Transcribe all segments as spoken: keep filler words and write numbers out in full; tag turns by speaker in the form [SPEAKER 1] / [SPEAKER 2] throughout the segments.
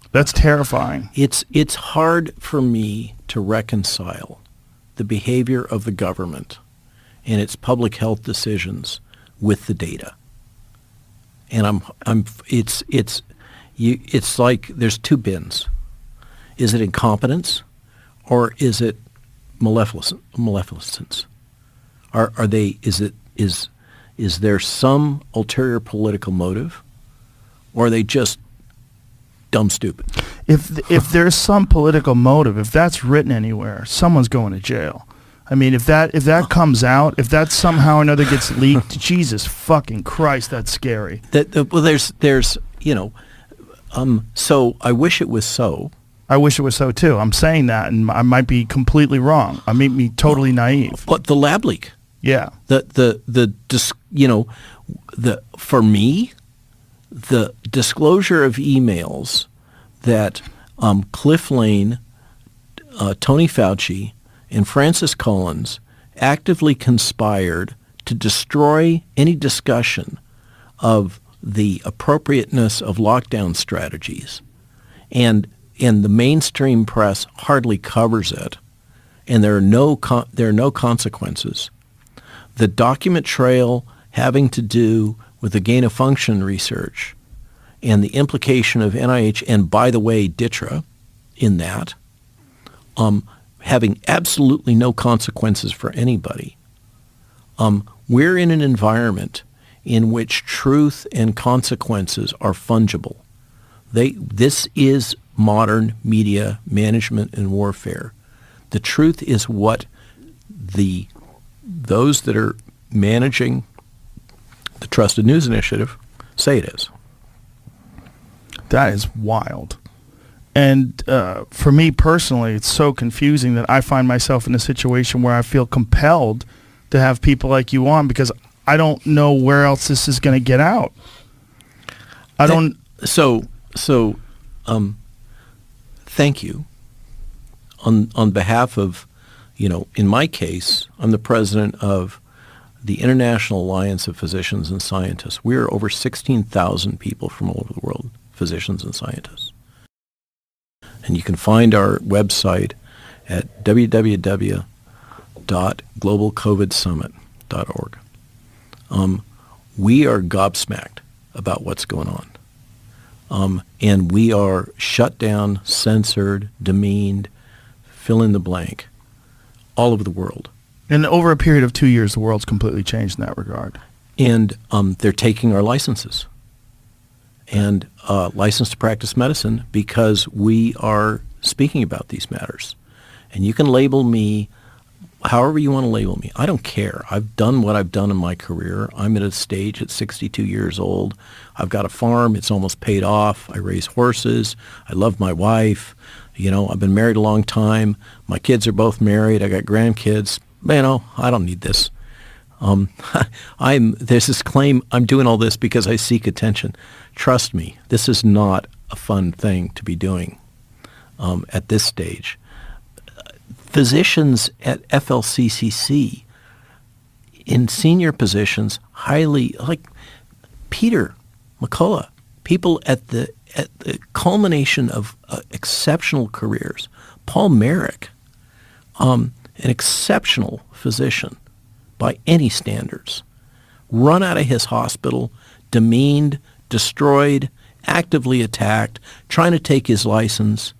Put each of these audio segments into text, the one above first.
[SPEAKER 1] That's terrifying.
[SPEAKER 2] It's it's hard for me to reconcile the behavior of the government and its public health decisions with the data. And I'm I'm it's it's you it's like there's two bins. Is it incompetence or is it maleficence? maleficence? Are are they is it is is there some ulterior political motive, or are they just dumb stupid?
[SPEAKER 1] If if there's some political motive, if that's written anywhere, someone's going to jail. I mean, if that if that comes out, if that somehow or another gets leaked, Jesus fucking Christ, that's scary.
[SPEAKER 2] That uh, well, there's there's you know, um. So I wish it was so.
[SPEAKER 1] I wish it was so too. I'm saying that, and I might be completely wrong. I may be totally naive.
[SPEAKER 2] But the lab leak.
[SPEAKER 1] Yeah.
[SPEAKER 2] The the the dis, you know, the for me, the disclosure of emails that um, Cliff Lane, uh, Tony Fauci, and Francis Collins actively conspired to destroy any discussion of the appropriateness of lockdown strategies, and and the mainstream press hardly covers it, and there are no con- there are no consequences. The document trail having to do with the gain of function research and the implication of N I H and, by the way, D I T R A in that, um, having absolutely no consequences for anybody. Um, we're in an environment in which truth and consequences are fungible. They, this is modern media management and warfare. The truth is what the those that are managing the Trusted News Initiative say it is.
[SPEAKER 1] That is wild. And uh, for me personally, it's so confusing that I find myself in a situation where I feel compelled to have people like you on because I don't know where else this is going to get out. I
[SPEAKER 2] that,
[SPEAKER 1] don't.
[SPEAKER 2] So, so, um, thank you. On on behalf of, you know, in my case, I'm the president of the International Alliance of Physicians and Scientists. We are over sixteen thousand people from all over the world, physicians and scientists. And you can find our website at w w w dot global covid summit dot org. Um, we are gobsmacked about what's going on. Um, and we are shut down, censored, demeaned, fill in the blank, all over the world.
[SPEAKER 1] And over a period of two years, the world's completely changed in that regard.
[SPEAKER 2] And um, they're taking our licenses and uh, license to practice medicine because we are speaking about these matters. And you can label me however you want to label me. I don't care. I've done what I've done in my career. I'm at a stage at sixty-two years old. I've got a farm. It's almost paid off. I raise horses. I love my wife. You know, I've been married a long time. My kids are both married. I got grandkids. You know, I don't need this. Um, I'm there's this claim I'm doing all this because I seek attention. Trust me, this is not a fun thing to be doing um, at this stage. Physicians at F L C C C in senior positions, highly like Peter McCullough, people at the at the culmination of uh, exceptional careers. Paul Merrick, um, an exceptional physician by any standards, run out of his hospital, demeaned, destroyed, actively attacked, trying to take his license.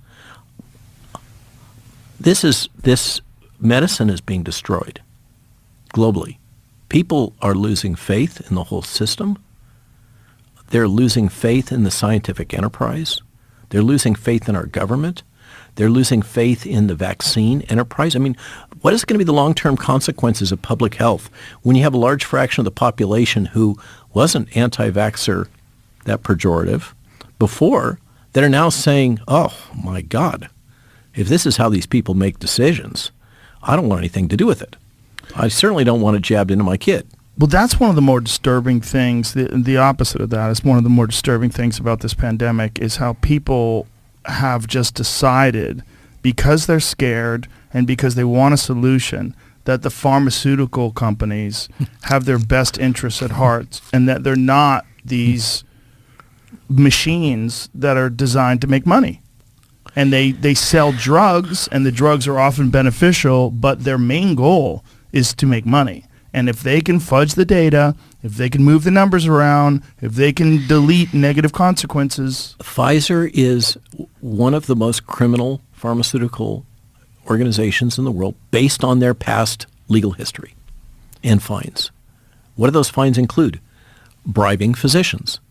[SPEAKER 2] This is this medicine is being destroyed globally. People are losing faith in the whole system. They're losing faith in the scientific enterprise. They're losing faith in our government. They're losing faith in the vaccine enterprise. I mean, what is going to be the long-term consequences of public health when you have a large fraction of the population who wasn't anti-vaxxer, that pejorative, before, that are now saying, oh, my God, if this is how these people make decisions, I don't want anything to do with it. I certainly don't want it jabbed into my kid.
[SPEAKER 1] Well, that's one of the more disturbing things. The, the opposite of that is one of the more disturbing things about this pandemic is how people have just decided, because they're scared and because they want a solution, that the pharmaceutical companies have their best interests at heart and that they're not these machines that are designed to make money. And they, they sell drugs, and the drugs are often beneficial, but their main goal is to make money. And if they can fudge the data, if they can move the numbers around, if they can delete negative consequences.
[SPEAKER 2] Pfizer is one of the most criminal pharmaceutical organizations in the world based on their past legal history and fines. What do those fines include? Bribing physicians.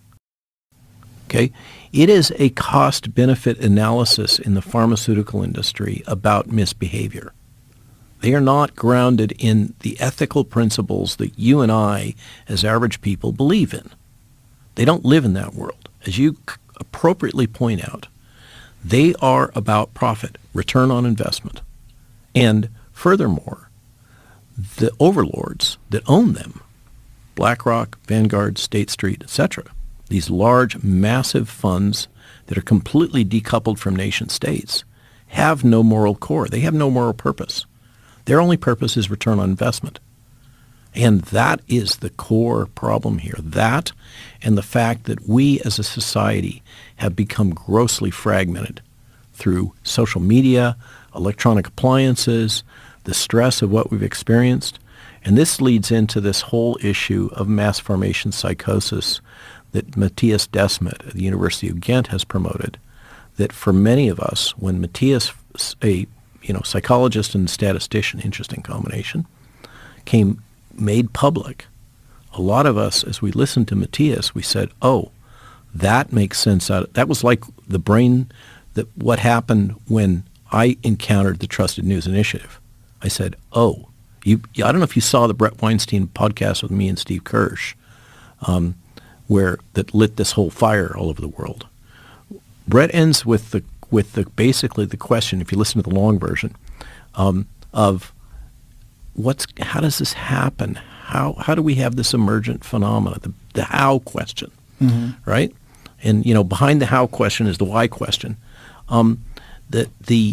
[SPEAKER 2] Okay? It is a cost-benefit analysis in the pharmaceutical industry about misbehavior. They are not grounded in the ethical principles that you and I, as average people, believe in. They don't live in that world. As you appropriately point out, they are about profit, return on investment. And furthermore, the overlords that own them, BlackRock, Vanguard, State Street, et cetera, these large, massive funds that are completely decoupled from nation states, have no moral core. They have no moral purpose. Their only purpose is return on investment. And that is the core problem here. That and the fact that we as a society have become grossly fragmented through social media, electronic appliances, the stress of what we've experienced. And this leads into this whole issue of mass formation psychosis that Matthias Desmet at the University of Ghent has promoted, that for many of us, when Matthias, a you know, psychologist and statistician, interesting combination, came made public, a lot of us, as we listened to Matthias, we said, oh, that makes sense. Out of, that was like the brain, that what happened when I encountered the Trusted News Initiative. I said, oh, you, I don't know if you saw the Brett Weinstein podcast with me and Steve Kirsch, um, where that lit this whole fire all over the world. Brett ends with the with the basically the question, if you listen to the long version, um, of what's how does this happen? How how do we have this emergent phenomena? The the how question, mm-hmm. right? And you know, behind the how question is the why question. Um, the the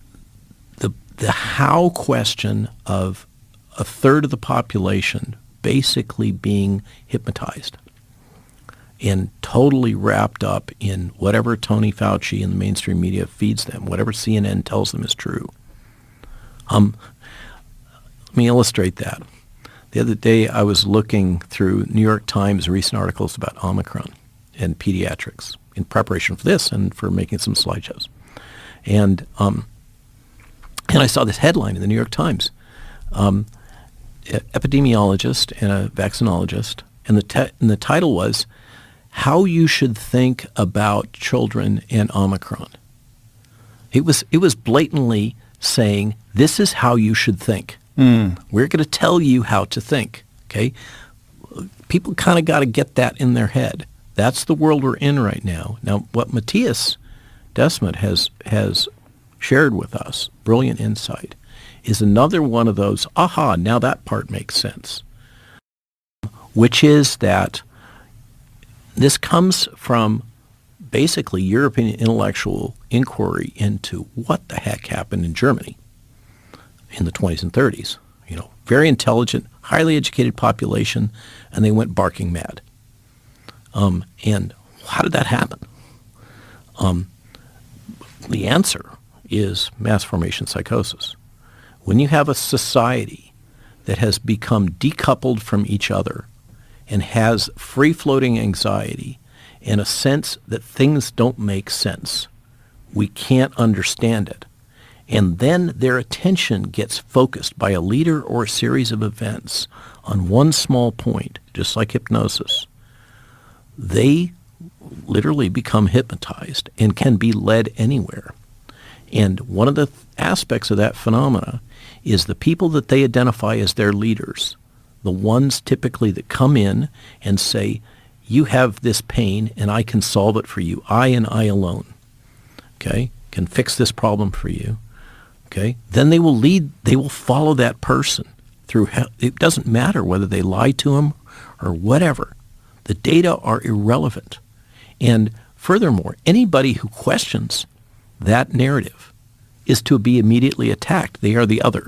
[SPEAKER 2] the the how question of a third of the population basically being hypnotized and totally wrapped up in whatever Tony Fauci and the mainstream media feeds them, whatever C N N tells them is true. Um, let me illustrate that. The other day I was looking through New York Times recent articles about Omicron and pediatrics in preparation for this and for making some slideshows. And um, and I saw this headline in the New York Times. Um, epidemiologist and a vaccinologist, and the, te- and the title was, How You Should Think About Children and Omicron. It was it was blatantly saying, this is how you should think. Mm. We're going to tell you how to think, okay? People kind of got to get that in their head. That's the world we're in right now. Now, what Matthias Desmet has has shared with us, brilliant insight, is another one of those, aha, now that part makes sense, which is that this comes from basically European intellectual inquiry into what the heck happened in Germany in the twenties and thirties. You know, very intelligent, highly educated population, and they went barking mad. Um, and how did that happen? Um, the answer is mass formation psychosis. When you have a society that has become decoupled from each other and has free-floating anxiety and a sense that things don't make sense, we can't understand it, and then their attention gets focused by a leader or a series of events on one small point, just like hypnosis, they literally become hypnotized and can be led anywhere. And one of the th- aspects of that phenomena is the people that they identify as their leaders, the ones typically that come in and say, you have this pain and I can solve it for you. I and I alone, okay, can fix this problem for you, okay? Then they will lead, they will follow that person through, it doesn't matter whether they lie to him or whatever. The data are irrelevant. And furthermore, anybody who questions that narrative is to be immediately attacked. They are the other.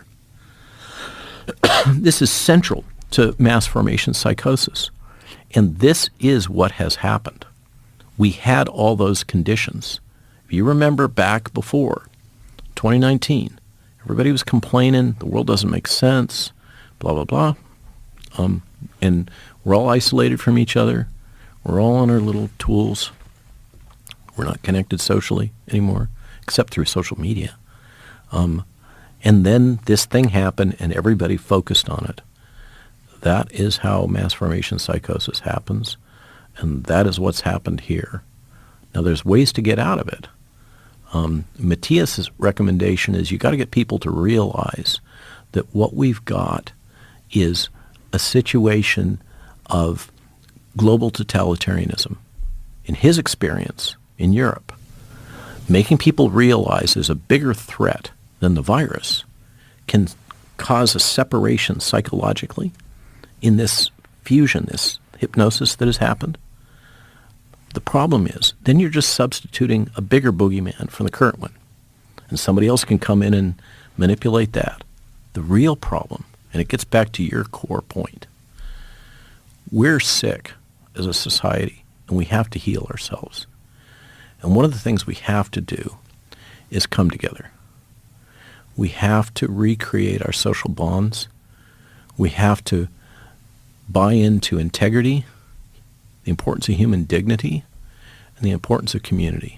[SPEAKER 2] This is central to mass formation psychosis. And this is what has happened. we had all those conditions. If you remember back before twenty nineteen, everybody was complaining, the world doesn't make sense, blah, blah, blah. Um, and we're all isolated from each other. We're all on our little tools. We're not connected socially anymore, except through social media. Um, and then this thing happened, and everybody focused on it. That is how mass formation psychosis happens, and that is what's happened here. Now, there's ways to get out of it. Um, Matthias's recommendation is you got to get people to realize that what we've got is a situation of global totalitarianism. In his experience in Europe, making people realize there's a bigger threat than the virus can cause a separation psychologically in this fusion, this hypnosis that has happened. The problem is, then you're just substituting a bigger boogeyman for the current one. And somebody else can come in and manipulate that. The real problem, and it gets back to your core point, we're sick as a society, and we have to heal ourselves. And one of the things we have to do is come together. We have to recreate our social bonds. We have to buy into integrity, the importance of human dignity, and the importance of community.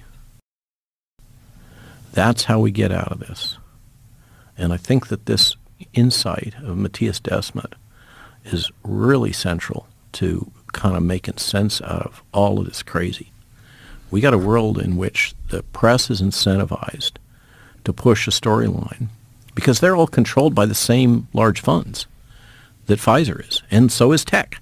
[SPEAKER 2] That's how we get out of this. And I think that this insight of Matthias Desmet is really central to kind of making sense out of all of this crazy. We got a world in which the press is incentivized to push a storyline because they're all controlled by the same large funds that Pfizer is, and so is tech.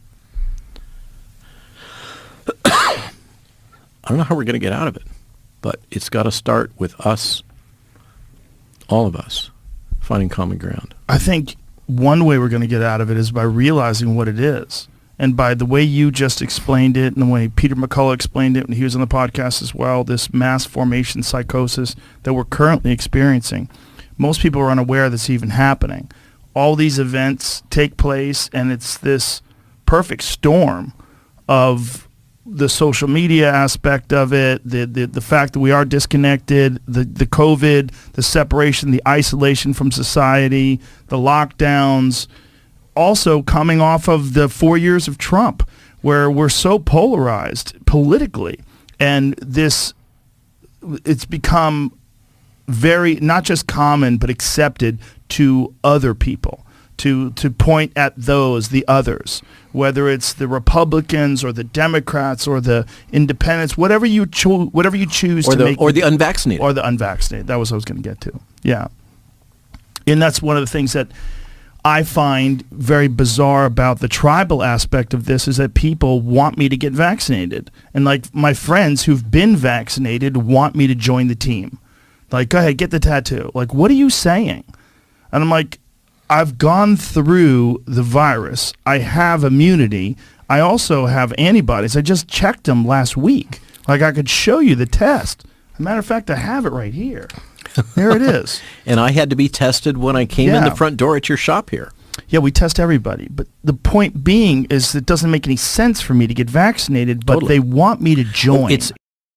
[SPEAKER 2] I don't know how we're going to get out of it, but it's got to start with us, all of us, finding common ground.
[SPEAKER 1] I think one way we're going to get out of it is by realizing what it is. And by the way you just explained it and the way Peter McCullough explained it when he was on the podcast as well, this mass formation psychosis that we're currently experiencing, most people are unaware that's even happening. All these events take place, and it's this perfect storm of the social media aspect of it, the, the, the fact that we are disconnected, the, the COVID, the separation, the isolation from society, the lockdowns, also coming off of the four years of Trump, where we're so polarized politically. And this, it's become very, not just common, but accepted to other people, to to point at those, the others, whether it's the Republicans or the Democrats or the Independents, whatever you cho- whatever you choose
[SPEAKER 2] or
[SPEAKER 1] to
[SPEAKER 2] the,
[SPEAKER 1] make,
[SPEAKER 2] or the unvaccinated,
[SPEAKER 1] or the unvaccinated. That was what I was going to get to. Yeah, and that's one of the things that I find very bizarre about the tribal aspect of this is that people want me to get vaccinated, and like my friends who've been vaccinated want me to join the team. Like, go ahead, get the tattoo. Like, what are you saying? And I'm like, I've gone through the virus. I have immunity. I also have antibodies. I just checked them last week. Like, I could show you the test. As a matter of fact, I have it right here. There it is.
[SPEAKER 2] And I had to be tested when I came
[SPEAKER 1] Yeah.
[SPEAKER 2] in the front door at your shop here.
[SPEAKER 1] Yeah, we test everybody. But the point being is it doesn't make any sense for me to get vaccinated, but
[SPEAKER 2] Totally.
[SPEAKER 1] they want me to join.
[SPEAKER 2] It's